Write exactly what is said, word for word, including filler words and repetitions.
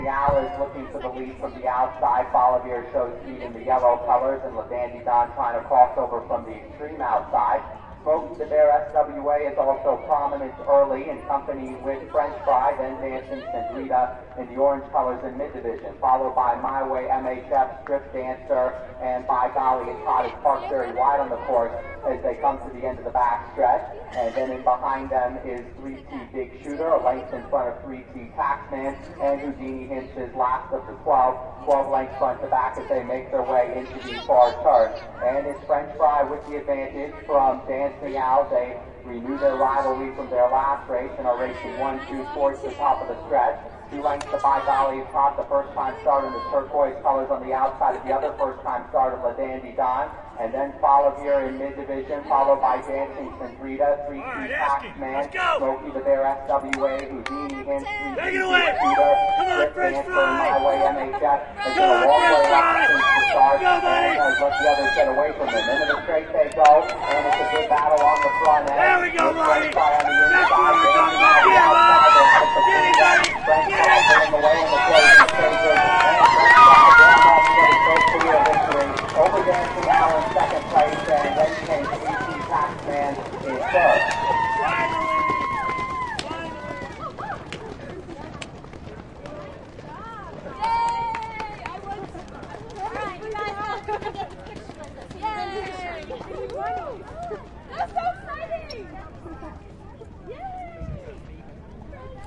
Al is looking for the lead from the outside. Bolivier shows speed in the yellow colors, and LaDandy Don trying to cross over from the extreme outside. Smokey the Bear S W A is also prominent early in company with French Fry, then Dancing Sandrita in the orange colors in mid-division, followed by My Way M H F, Strip Dancer, and By Golly, it's hot. Is parked very wide on the course as they come to the end of the back stretch. And then in behind them is three T Big Shooter, a length in front of three T Taxman, and Houdini Hinch is last of the twelve, twelve lengths front to back as they make their way into the far turn. And it's French Fry with the advantage from Dancing Al. They renew their rivalry from their last race and are racing one two towards the top of the stretch. Two lengths to By Golly Trot, the first time start in the turquoise colors on the outside of the other first time start of LaDandy Don. And then Bolivier in mid-division, followed by Dancing Sandrita, three T Taxman, Smokey the Bear S W A, Houdini Hinch, three T Shooter, Strip Dancer, My Way M H F. They get a long way up since the start, and has let the others get away from them. Into the straight they go, and it's a good battle on the front end. There we go, Marty! On the That's what we're inside, talking about! Yeah, Marty! French Fry pulling away in the closing stages, and French Fry going off to get his first career victory over Dancing Al in second place, and then came three T Taxman in third.